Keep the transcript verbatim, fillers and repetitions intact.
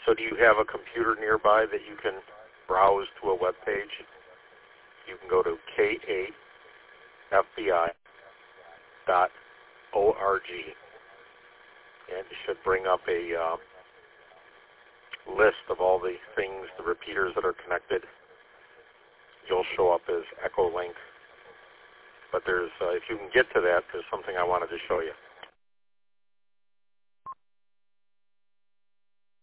So do you have a computer nearby that you can browse to a web page? You can go to K eight F B I dot org, and it should bring up a uh, list of all the things, the repeaters that are connected. You'll show up as Echolink. But there's, uh, if you can get to that, there's something I wanted to show you.